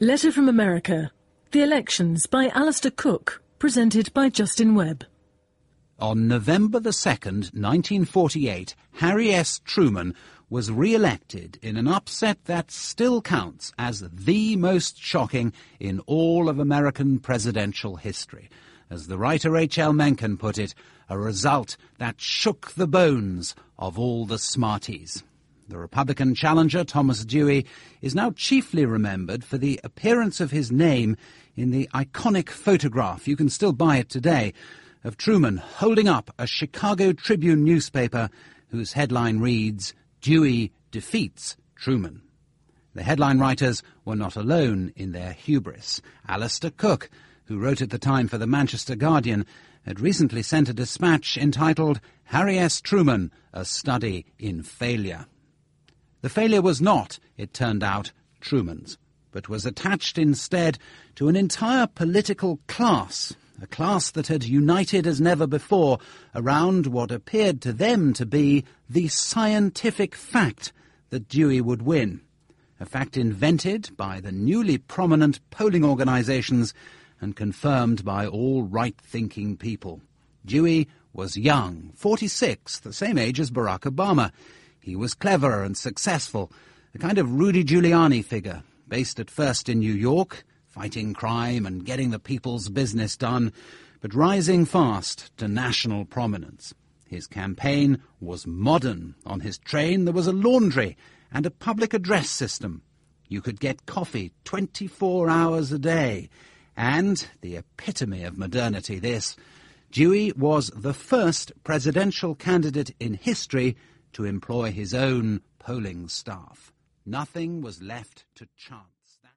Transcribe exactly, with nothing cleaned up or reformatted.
Letter from America. The Elections by Alistair Cooke, presented by Justin Webb. On November the second, nineteen forty-eight, Harry S. Truman was re-elected in an upset that still counts as the most shocking in all of American presidential history. As the writer H L Mencken put it, a result that shook the bones of all the smarties. The Republican challenger, Thomas Dewey, is now chiefly remembered for the appearance of his name in the iconic photograph, you can still buy it today, of Truman holding up a Chicago Tribune newspaper whose headline reads, "Dewey defeats Truman." The headline writers were not alone in their hubris. Alistair Cooke, who wrote at the time for the Manchester Guardian, had recently sent a dispatch entitled Harry S. Truman, A Study in Failure. The failure was not, it turned out, Truman's, but was attached instead to an entire political class, a class that had united as never before around what appeared to them to be the scientific fact that Dewey would win, a fact invented by the newly prominent polling organizations and confirmed by all right-thinking people. Dewey was young, forty-six, the same age as Barack Obama. He was clever and successful, a kind of Rudy Giuliani figure, based at first in New York, fighting crime and getting the people's business done, but rising fast to national prominence. His campaign was modern. On his train there was a laundry and a public address system. You could get coffee twenty-four hours a day. And, the epitome of modernity this, Dewey was the first presidential candidate in history to employ his own polling staff. Nothing was left to chance.